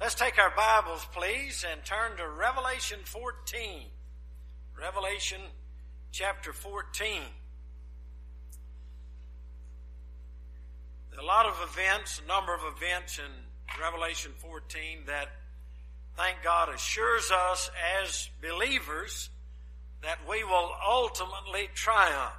Let's take our Bibles, please, and turn to Revelation 14. Revelation chapter 14. There are a lot of events, a number of events in Revelation 14 that, thank God, assures us as believers that we will ultimately triumph.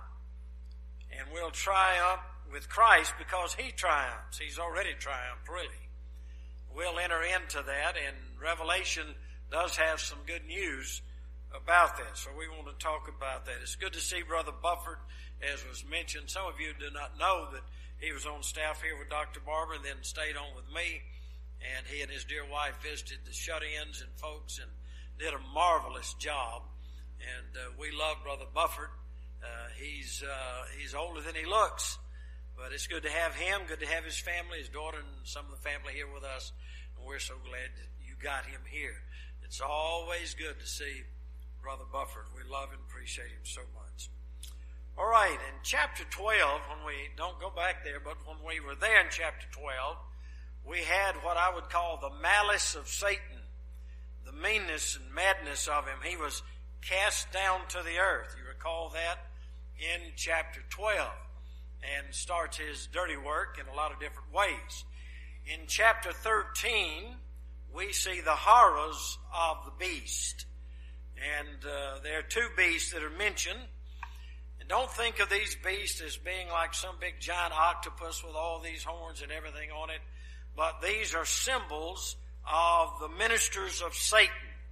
And we'll triumph with Christ because He triumphs. He's already triumphed, really. We'll enter into that, and Revelation does have some good news about that. So we want to talk about that. It's good to see Brother Bufford, as was mentioned. Some of you do not know that he was on staff here with Dr. Barber and then stayed on with me. And he and his dear wife visited the shut-ins and folks and did a marvelous job. And we love Brother Bufford. He's older than he looks. But it's good to have him, good to have his family, his daughter and some of the family here with us. And we're so glad that you got him here. It's always good to see Brother Bufford. We love and appreciate him so much. All right, in chapter 12, when we don't go back there, but when we were there in chapter 12, we had what I would call the malice of Satan, the meanness and madness of him. He was cast down to the earth. You recall that in chapter 12. And starts his dirty work in a lot of different ways. In chapter 13, we see the horrors of the beast. And there are two beasts that are mentioned. And don't think of these beasts as being like some big giant octopus with all these horns and everything on it. But these are symbols of the ministers of Satan.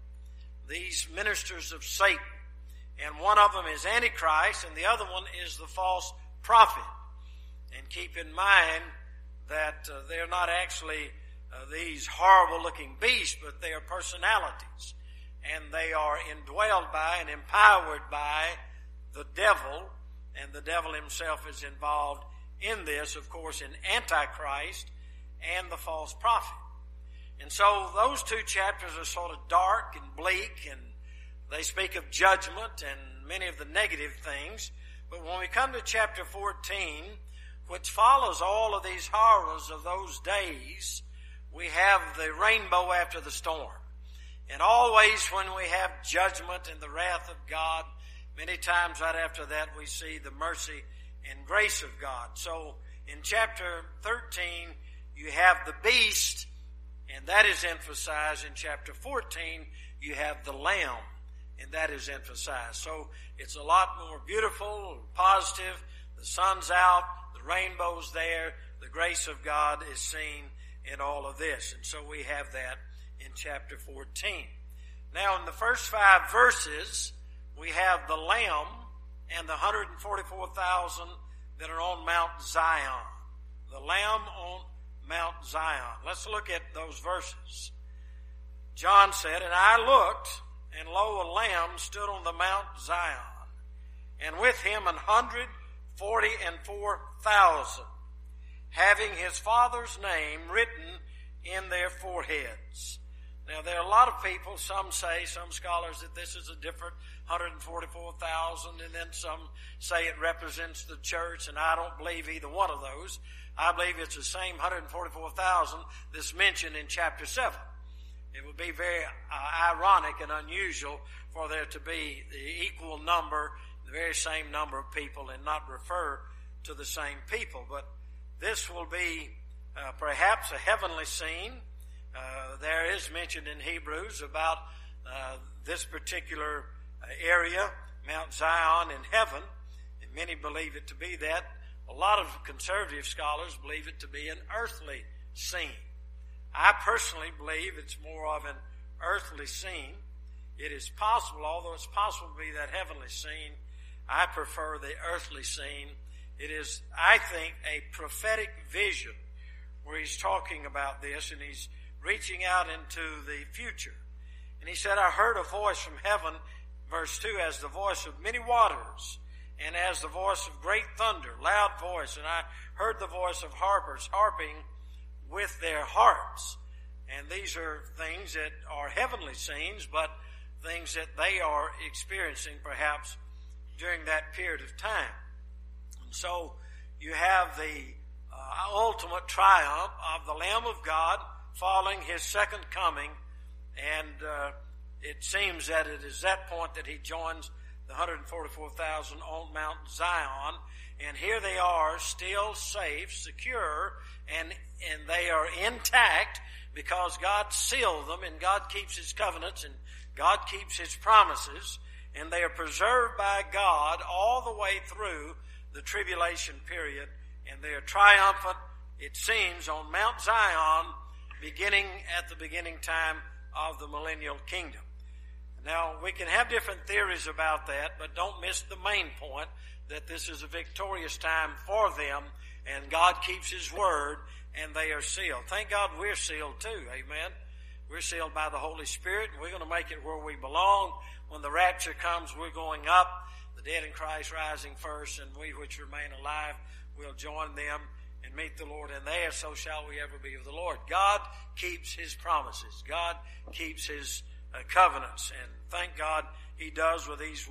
These ministers of Satan. And one of them is Antichrist, and the other one is the false prophet. And keep in mind that they're not actually these horrible-looking beasts, but they are personalities. And they are indwelled by and empowered by the devil, and the devil himself is involved in this, of course, in Antichrist and the false prophet. And so those two chapters are sort of dark and bleak, and they speak of judgment and many of the negative things. But when we come to chapter 14, which follows all of these horrors of those days, we have the rainbow after the storm. And always when we have judgment and the wrath of God, many times right after that we see the mercy and grace of God. So in chapter 13, you have the beast, and that is emphasized. In chapter 14, you have the lamb, and that is emphasized. So it's a lot more beautiful, positive. The sun's out. The rainbow's there. The grace of God is seen in all of this. And so we have that in chapter 14. Now in the first 5 verses, we have the Lamb and the 144,000 that are on Mount Zion. The Lamb on Mount Zion. Let's look at those verses. John said, "And I looked, and lo, a lamb stood on the Mount Zion, and with him 144,000, having his Father's name written in their foreheads." Now, there are a lot of people, some scholars, that this is a different 144,000, and then some say it represents the church, and I don't believe either one of those. I believe it's the same 144,000 that's mentioned in chapter 7. It would be very ironic and unusual for there to be the equal number, the very same number of people, and not refer to the same people. But this will be perhaps a heavenly scene. There is mentioned in Hebrews about this particular area, Mount Zion in heaven, and many believe it to be that. A lot of conservative scholars believe it to be an earthly scene. I personally believe it's more of an earthly scene. It is possible, although it's possible to be that heavenly scene, I prefer the earthly scene. It is, I think, a prophetic vision where he's talking about this, and he's reaching out into the future. And he said, "I heard a voice from heaven," verse 2, "as the voice of many waters, and as the voice of great thunder, loud voice. And I heard the voice of harpers harping with their harps." And these are things that are heavenly scenes, but things that they are experiencing perhaps during that period of time. And so you have the ultimate triumph of the Lamb of God following his second coming, and it seems that it is that point that he joins the 144,000 on Mount Zion, and here they are, still safe, secure, and they are intact because God sealed them, and God keeps his covenants, and God keeps his promises, and they are preserved by God all the way through the tribulation period, and they are triumphant, it seems, on Mount Zion, beginning at the beginning time of the millennial kingdom. Now, we can have different theories about that, but don't miss the main point, that this is a victorious time for them, and God keeps his word, and they are sealed. Thank God we're sealed too, amen. We're sealed by the Holy Spirit, and we're going to make it where we belong. When the rapture comes, we're going up, the dead in Christ rising first, and we which remain alive will join them and meet the Lord, and there so shall we ever be with the Lord. God keeps his promises. God keeps his covenants, and thank God he does with these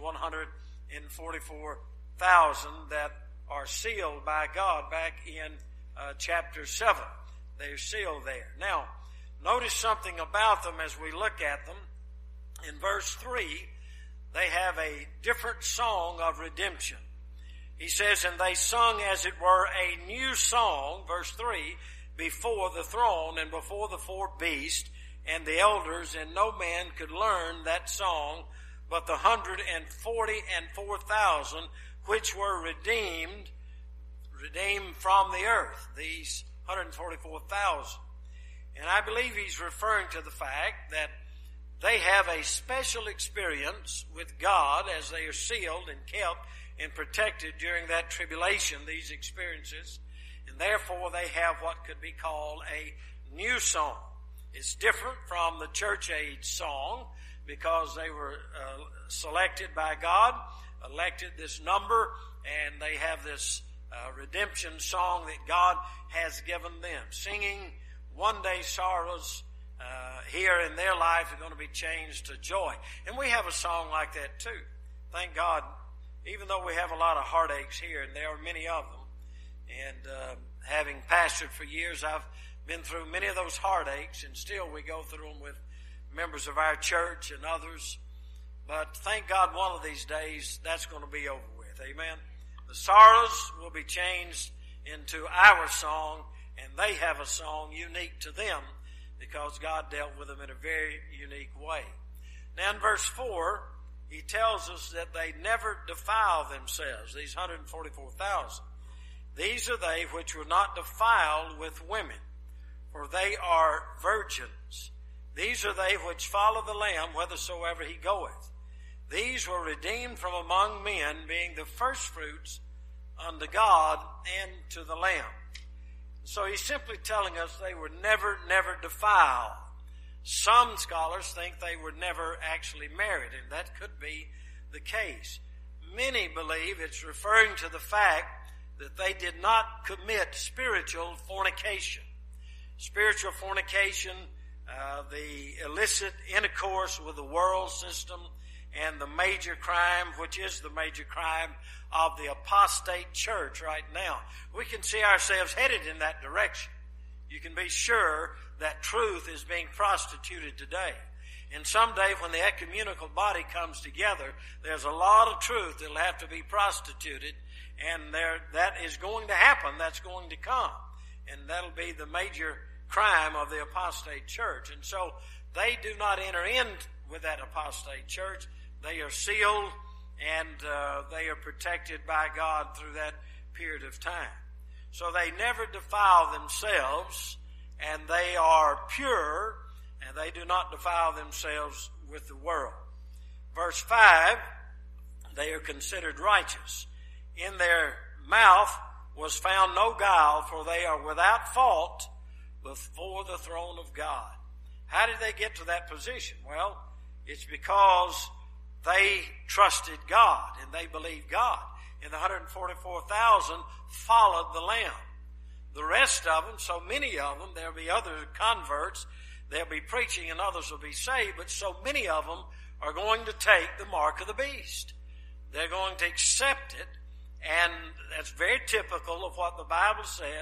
144,000 that are sealed by God back in chapter 7. They're sealed there. Now, notice something about them as we look at them. In verse 3, they have a different song of redemption. He says, and they sung as it were a new song, verse 3, before the throne and before the four beasts and the elders, and no man could learn that song but the 144,000 which were redeemed from the earth, these 144,000. And I believe he's referring to the fact that they have a special experience with God as they are sealed and kept and protected during that tribulation, these experiences, and therefore they have what could be called a new song. It's different from the church age song because they were selected by God, elected this number, and they have this redemption song that God has given them. Singing one day sorrows here in their life are going to be changed to joy. And we have a song like that too. Thank God, even though we have a lot of heartaches here, and there are many of them, and having pastored for years, I've been through many of those heartaches, and still we go through them with members of our church and others. But thank God one of these days that's going to be over with. Amen. The sorrows will be changed into our song, and they have a song unique to them because God dealt with them in a very unique way. Now in verse 4, he tells us that they never defile themselves, these 144,000. These are they which were not defiled with women, for they are virgins. These are they which follow the Lamb whithersoever he goeth. These were redeemed from among men, being the firstfruits unto God and to the Lamb. So he's simply telling us they were never defiled. Some scholars think they were never actually married, and that could be the case. Many believe it's referring to the fact that they did not commit spiritual fornication. Spiritual fornication, the illicit intercourse with the world system, and the major crime, which is the major crime of the apostate church right now. We can see ourselves headed in that direction. You can be sure that truth is being prostituted today. And someday when the ecumenical body comes together, there's a lot of truth that'll have to be prostituted, and that is going to happen. That's going to come. And that'll be the major crime of the apostate church. And so they do not enter in with that apostate church. They are sealed, and they are protected by God through that period of time. So they never defile themselves, and they are pure, and they do not defile themselves with the world. Verse 5, they are considered righteous. In their mouth was found no guile, for they are without fault before the throne of God. How did they get to that position? Well, it's because they trusted God and they believed God. And the 144,000 followed the Lamb. The rest of them, so many of them, there'll be other converts, they'll be preaching and others will be saved, but so many of them are going to take the mark of the beast. They're going to accept it, and that's very typical of what the Bible says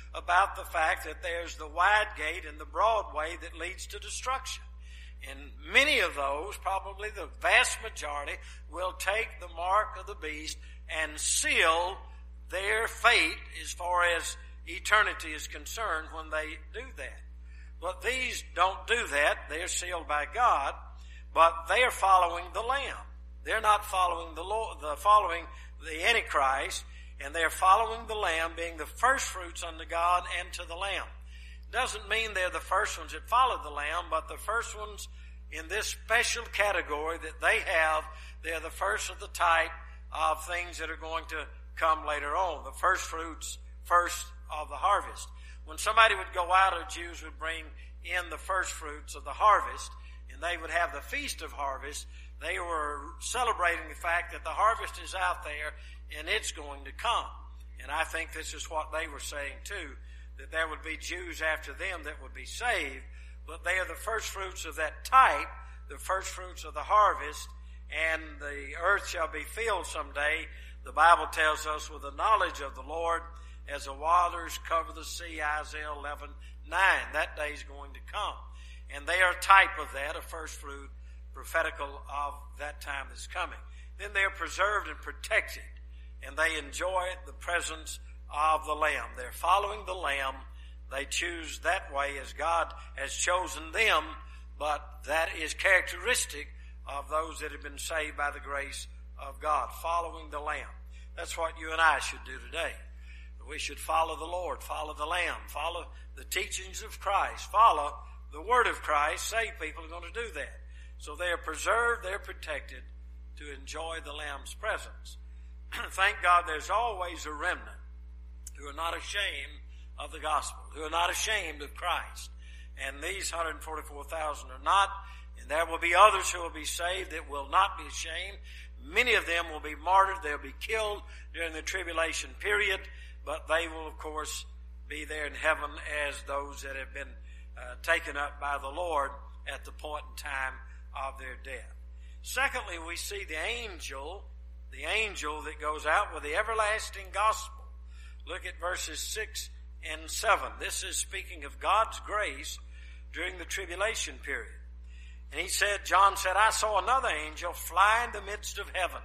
about the fact that there's the wide gate and the broad way that leads to destruction. And many of those, probably the vast majority, will take the mark of the beast and seal their fate as far as eternity is concerned when they do that. But these don't do that. They're sealed by God, but they are following the Lamb. They're not following following the Antichrist, and they're following the Lamb, being the first fruits unto God and to the Lamb. Doesn't mean they're the first ones that follow the Lamb, but the first ones in this special category that they have, they're the first of the type of things that are going to come later on. The first fruits, first of the harvest. When somebody would go out, or Jews would bring in the first fruits of the harvest, and they would have the Feast of Harvest, they were celebrating the fact that the harvest is out there and it's going to come. And I think this is what they were saying too, that there would be Jews after them that would be saved, but they are the first fruits of that type, the first fruits of the harvest, and the earth shall be filled someday, the Bible tells us, with the knowledge of the Lord, as the waters cover the sea, Isaiah 11:9. That day is going to come. And they are a type of that, a first fruit, prophetical of that time that's coming. Then they are preserved and protected, and they enjoy the presence of the Lamb. They're following the Lamb. They choose that way as God has chosen them, but that is characteristic of those that have been saved by the grace of God, following the Lamb. That's what you and I should do today. We should follow the Lord, follow the Lamb, follow the teachings of Christ, follow the Word of Christ. Saved people are going to do that. So they are preserved, they're protected to enjoy the Lamb's presence. Thank God there's always a remnant who are not ashamed of the gospel, who are not ashamed of Christ. And these 144,000 are not, and there will be others who will be saved that will not be ashamed. Many of them will be martyred. They'll be killed during the tribulation period, but they will, of course, be there in heaven as those that have been taken up by the Lord at the point in time of their death. Secondly, we see the angel that goes out with the everlasting gospel. Look at verses 6 and 7. This is speaking of God's grace during the tribulation period. And he said, John said, I saw another angel fly in the midst of heaven.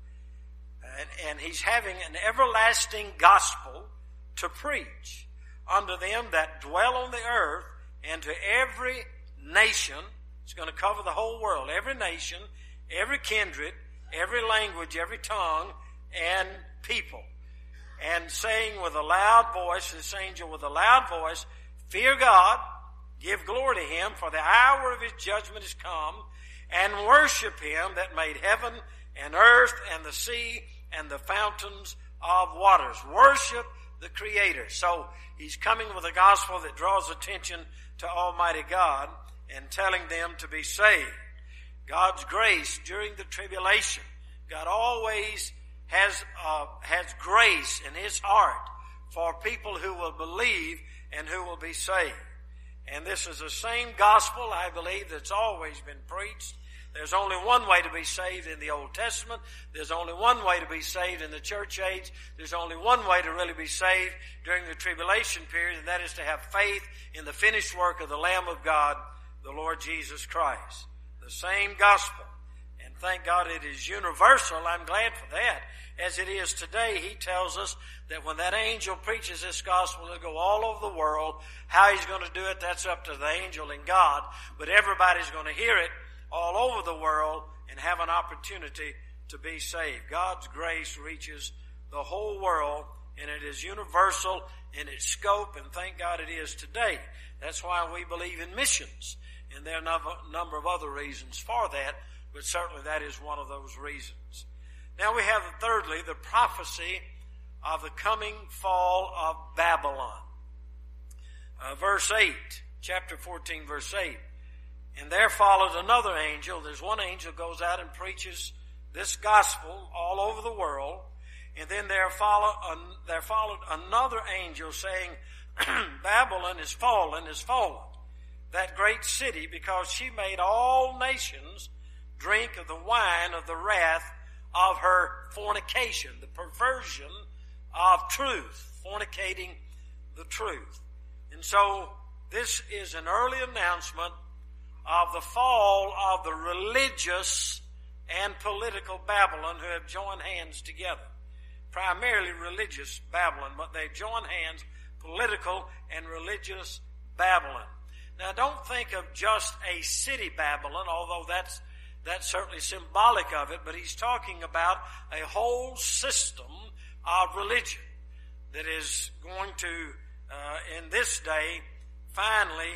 And he's having an everlasting gospel to preach unto them that dwell on the earth, and to every nation. It's going to cover the whole world, every nation, every kindred, every language, every tongue, and people. And saying with a loud voice, this angel with a loud voice, fear God, give glory to Him, for the hour of His judgment is come, and worship Him that made heaven and earth and the sea and the fountains of waters. Worship the Creator. So He's coming with a gospel that draws attention to Almighty God and telling them to be saved. God's grace during the tribulation. God always has grace in His heart for people who will believe and who will be saved. And this is the same gospel, I believe, that's always been preached. There's only one way to be saved in the Old Testament. There's only one way to be saved in the church age. There's only one way to really be saved during the tribulation period, and that is to have faith in the finished work of the Lamb of God, the Lord Jesus Christ. The same gospel. And thank God it is universal. I'm glad for that. As it is today, He tells us that when that angel preaches this gospel, it'll go all over the world. How He's going to do it, that's up to the angel and God. But everybody's going to hear it all over the world and have an opportunity to be saved. God's grace reaches the whole world, and it is universal in its scope, and thank God it is today. That's why we believe in missions, and there are a number of other reasons for that, but certainly that is one of those reasons. Now we have, thirdly, the prophecy of the coming fall of Babylon. Verse 8, chapter 14, verse 8. And there followed another angel. There's one angel goes out and preaches this gospel all over the world. And then there followed another angel saying, Babylon is fallen, that great city, because she made all nations drink of the wine of the wrath of her fornication, the perversion of truth, fornicating the truth. And so this is an early announcement of the fall of the religious and political Babylon who have joined hands together. Primarily religious Babylon, but they've joined hands, political and religious Babylon. Now don't think of just a city Babylon, although that's certainly symbolic of it, but he's talking about a whole system of religion that is going to, in this day, finally,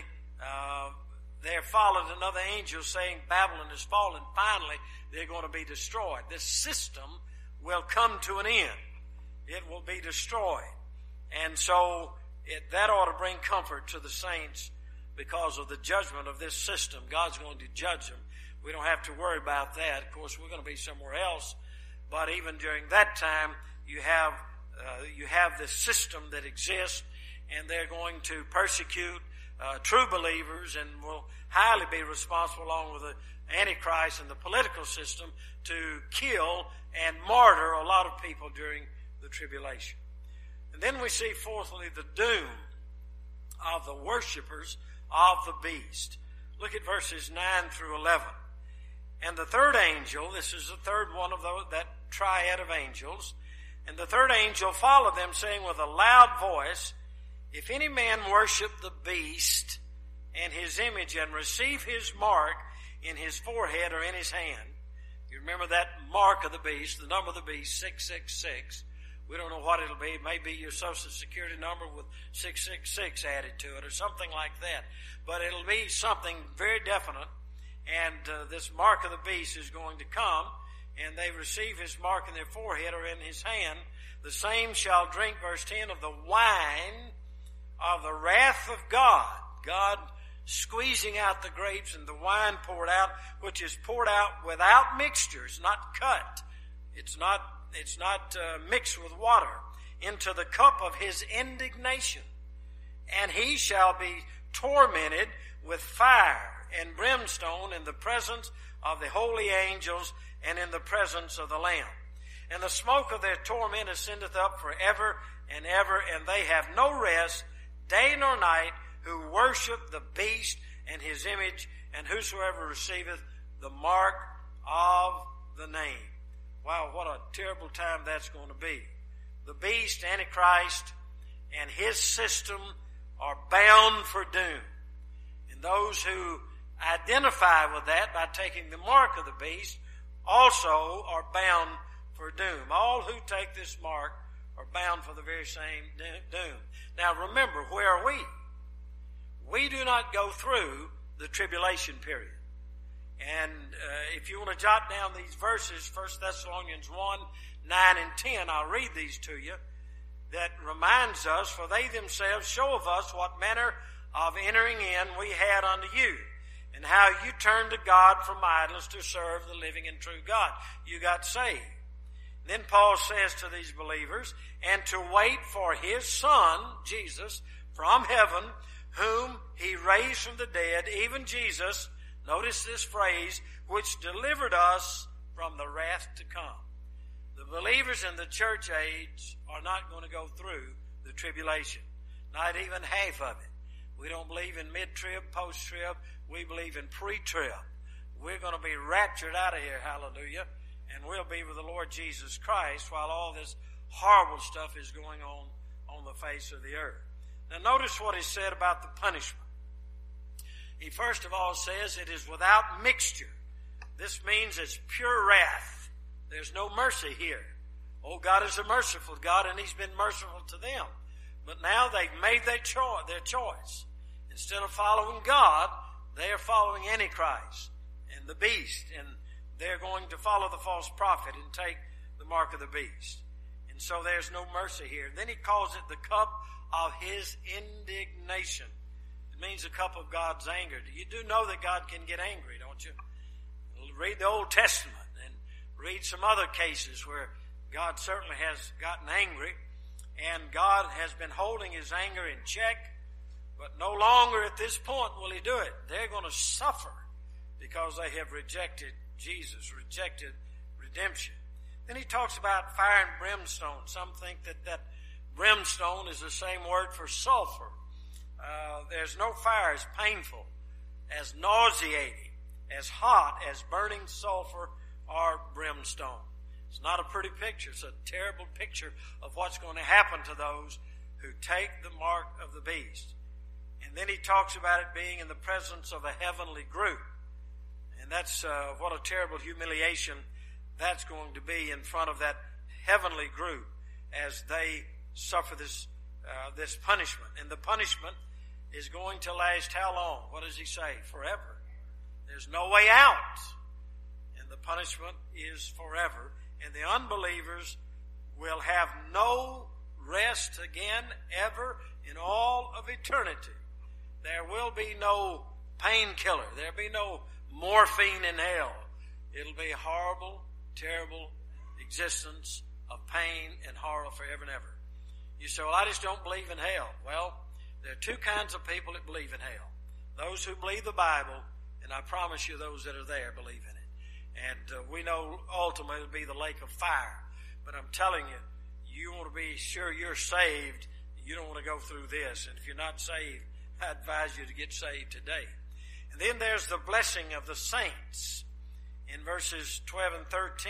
there followed another angel saying Babylon is fallen. Finally, they're going to be destroyed. This system will come to an end. It will be destroyed. And so that ought to bring comfort to the saints because of the judgment of this system. God's going to judge them. We don't have to worry about that. Of course, we're going to be somewhere else. But even during that time, you have this system that exists, and they're going to persecute true believers and will highly be responsible, along with the Antichrist and the political system, to kill and martyr a lot of people during the tribulation. And then we see, fourthly, the doom of the worshipers of the beast. Look at verses 9 through 11. And the third angel, this is the third one of that triad of angels, and the third angel followed them, saying with a loud voice, if any man worship the beast and his image and receive his mark in his forehead or in his hand. You remember that mark of the beast, the number of the beast, 666. We don't know what it'll be. It may be your Social Security number with 666 added to it or something like that. But it'll be something very definite. And this mark of the beast is going to come, and they receive his mark in their forehead or in his hand. The same shall drink, verse 10, of the wine of the wrath of God. God squeezing out the grapes and the wine poured out, which is poured out without mixtures, not cut. It's not mixed with water, into the cup of his indignation. And he shall be tormented with fire and brimstone in the presence of the holy angels and in the presence of the Lamb. And the smoke of their torment ascendeth up forever and ever, and they have no rest, day nor night, who worship the beast and his image, and whosoever receiveth the mark of the name. Wow, what a terrible time that's going to be. The beast, Antichrist, and his system are bound for doom. And those who identify with that by taking the mark of the beast also are bound for doom. All who take this mark are bound for the very same doom. Now remember, where are we? We do not go through the tribulation period. And if you want to jot down these verses, 1 Thessalonians 1, 9 and 10, I'll read these to you. That reminds us, for they themselves show of us what manner of entering in we had unto you, and how you turned to God from idols to serve the living and true God. You got saved. Then Paul says to these believers, and to wait for his Son, Jesus, from heaven, whom he raised from the dead, even Jesus, notice this phrase, which delivered us from the wrath to come. The believers in the church age are not going to go through the tribulation, not even half of it. We don't believe in mid-trib, post-trib. We believe in pre-trib. We're going to be raptured out of here, hallelujah, and we'll be with the Lord Jesus Christ while all this horrible stuff is going on the face of the earth. Now notice what is said about the punishment. He first of all says it is without mixture. This means it's pure wrath. There's no mercy here. Oh, God is a merciful God, and he's been merciful to them. But now they've made their choice. Instead of following God, they are following Antichrist and the beast, and they're going to follow the false prophet and take the mark of the beast. And so there's no mercy here. Then he calls it the cup of his indignation. It means the cup of God's anger. You do know that God can get angry, don't you? Read the Old Testament and read some other cases where God certainly has gotten angry, and God has been holding his anger in check, but no longer at this point will he do it. They're going to suffer because they have rejected Jesus, rejected redemption. Then he talks about fire and brimstone. Some think that Brimstone is the same word for sulfur. There's no fire as painful, as nauseating, as hot as burning sulfur or brimstone. It's not a pretty picture. It's a terrible picture of what's going to happen to those who take the mark of the beast. And then he talks about it being in the presence of a heavenly group. And that's what a terrible humiliation that's going to be in front of that heavenly group as they suffer this punishment. And the punishment is going to last how long? What does he say? Forever. There's no way out. And the punishment is forever. And the unbelievers will have no rest again ever in all of eternity. There will be no painkiller. There will be no morphine in hell. It'll be a horrible, terrible existence of pain and horror forever and ever. You say, well, I just don't believe in hell. Well, there are two kinds of people that believe in hell. Those who believe the Bible, and I promise you those that are there believe in it. And we know ultimately it'll be the lake of fire. But I'm telling you, you want to be sure you're saved. You don't want to go through this. And if you're not saved, I advise you to get saved today. And then there's the blessing of the saints. In verses 12 and 13,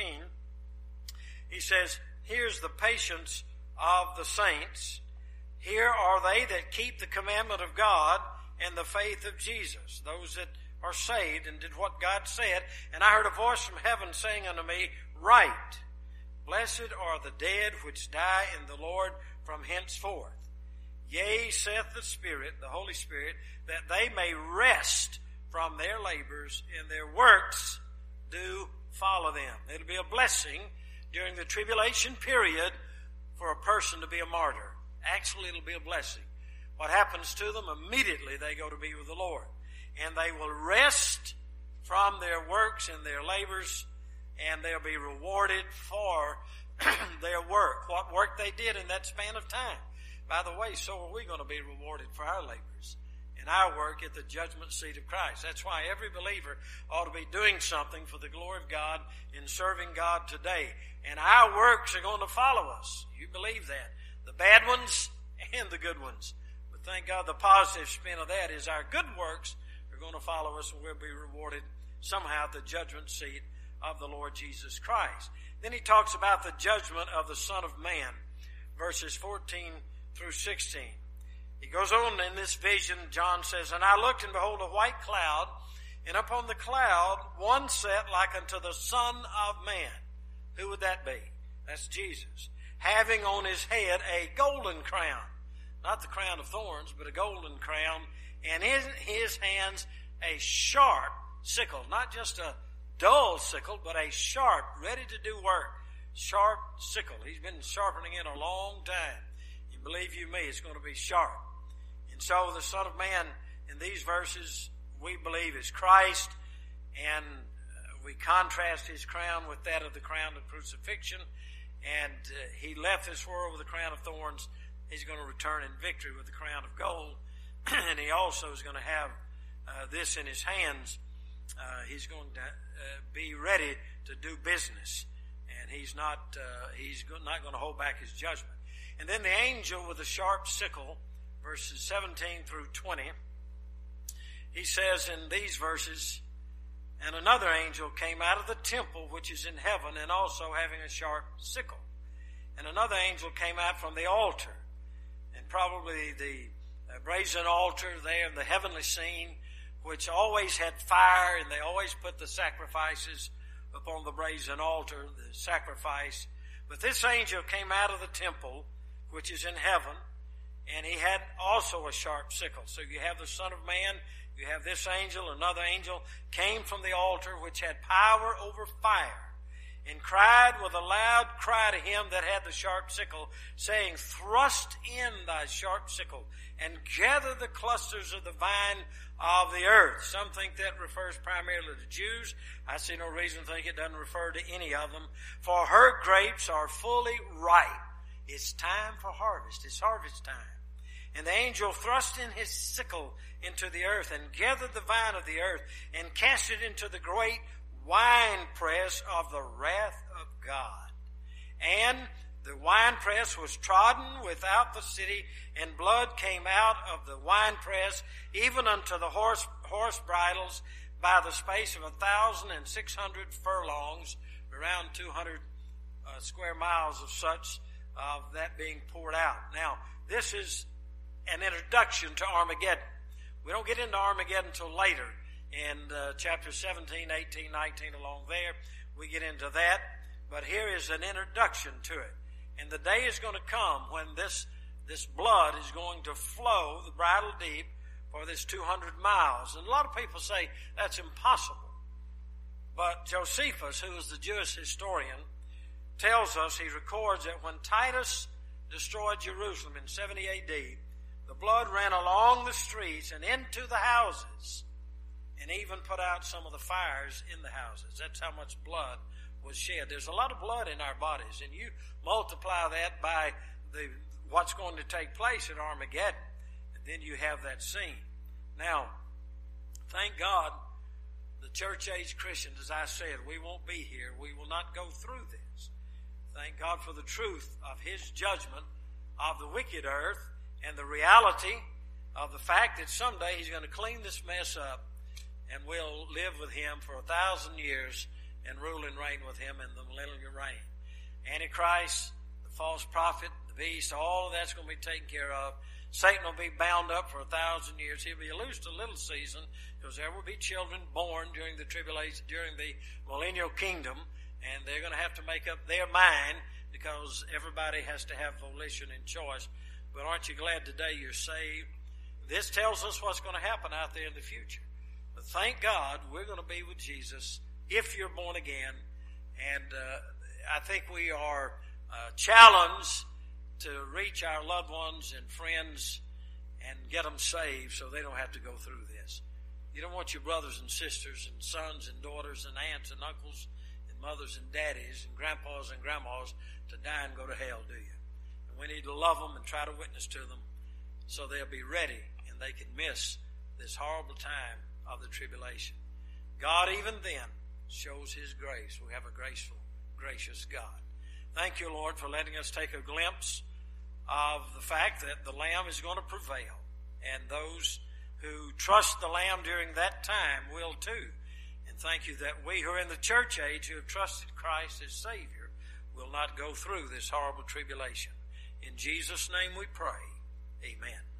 he says, here's the patience of the saints. Here are they that keep the commandment of God and the faith of Jesus. Those that are saved and did what God said. And I heard a voice from heaven saying unto me, write, blessed are the dead which die in the Lord from henceforth. Yea, saith the Spirit, the Holy Spirit, that they may rest from their labors, and their works do follow them. It'll be a blessing during the tribulation period for a person to be a martyr. Actually, it'll be a blessing. What happens to them? Immediately they go to be with the Lord. And they will rest from their works and their labors, and they'll be rewarded for their work. What work they did in that span of time. By the way, so are we going to be rewarded for our labors and our work at the judgment seat of Christ. That's why every believer ought to be doing something for the glory of God in serving God today. And our works are going to follow us. You believe that. The bad ones and the good ones. But thank God the positive spin of that is our good works are going to follow us, and we'll be rewarded somehow at the judgment seat of the Lord Jesus Christ. Then he talks about the judgment of the Son of Man, verses 14 through 16. He goes on in this vision, John says, and I looked, and behold, a white cloud, and upon the cloud one sat like unto the Son of Man. Who would that be? That's Jesus. Having on his head a golden crown. Not the crown of thorns, but a golden crown. And in his hands a sharp sickle. Not just a dull sickle, but a sharp, ready to do work. Sharp sickle. He's been sharpening it a long time. And believe you me, it's going to be sharp. And so the Son of Man in these verses we believe is Christ. And we contrast his crown with that of the crown of crucifixion. And he left this world with a crown of thorns. He's going to return in victory with the crown of gold. And he also is going to have this in his hands. He's going to be ready to do business. And he's not going to hold back his judgment. And then the angel with the sharp sickle, verses 17 through 20, he says in these verses, and another angel came out of the temple which is in heaven, and also having a sharp sickle. And another angel came out from the altar, and probably the brazen altar there in the heavenly scene, which always had fire, and they always put the sacrifices upon the brazen altar, the sacrifice. But this angel came out of the temple which is in heaven, and he had also a sharp sickle. So you have the Son of Man, you have this angel, another angel came from the altar which had power over fire, and cried with a loud cry to him that had the sharp sickle, saying, thrust in thy sharp sickle, and gather the clusters of the vine of the earth. Some think that refers primarily to Jews. I see no reason to think it doesn't refer to any of them. For her grapes are fully ripe. It's time for harvest. It's harvest time. And the angel thrust in his sickle into the earth, and gathered the vine of the earth, and cast it into the great winepress of the wrath of God. And The winepress was trodden without the city, and blood came out of the winepress, even unto the horse bridles, by the space of 1,600 furlongs, around 200 square miles of such, that being poured out. Now, this is an introduction to Armageddon. We don't get into Armageddon until later in chapter 17, 18, 19, along there. We get into that, but here is an introduction to it. And the day is going to come when this blood is going to flow the bridle deep for this 200 miles. And a lot of people say that's impossible. But Josephus, who is the Jewish historian, tells us, he records that when Titus destroyed Jerusalem in 70 A.D., the blood ran along the streets and into the houses, and even put out some of the fires in the houses. That's how much blood was shed. There's a lot of blood in our bodies, and you multiply that by what's going to take place at Armageddon, and then you have that scene. Now, thank God, the church-age Christians, as I said, we won't be here. We will not go through this. Thank God for the truth of His judgment of the wicked earth and the reality of the fact that someday He's going to clean this mess up, and we'll live with Him for 1,000 years and rule and reign with Him in the millennial reign. Antichrist, the false prophet, the beast, all of that's going to be taken care of. Satan will be bound up for 1,000 years. He'll be loosed a little season because there will be children born during the tribulation, during the millennial kingdom, and they're going to have to make up their mind because everybody has to have volition and choice. But aren't you glad today you're saved? This tells us what's going to happen out there in the future. But thank God we're going to be with Jesus if you're born again. And I think we are challenged to reach our loved ones and friends and get them saved so they don't have to go through this. You don't want your brothers and sisters and sons and daughters and aunts and uncles and mothers and daddies and grandpas and grandmas to die and go to hell, do you? And we need to love them and try to witness to them so they'll be ready and they can miss this horrible time of the tribulation. God even then shows His grace. We have a graceful, gracious God. Thank you, Lord, for letting us take a glimpse of the fact that the Lamb is going to prevail, and those who trust the Lamb during that time will too. And thank you that we who are in the church age who have trusted Christ as Savior will not go through this horrible tribulation. In Jesus' name we pray. Amen.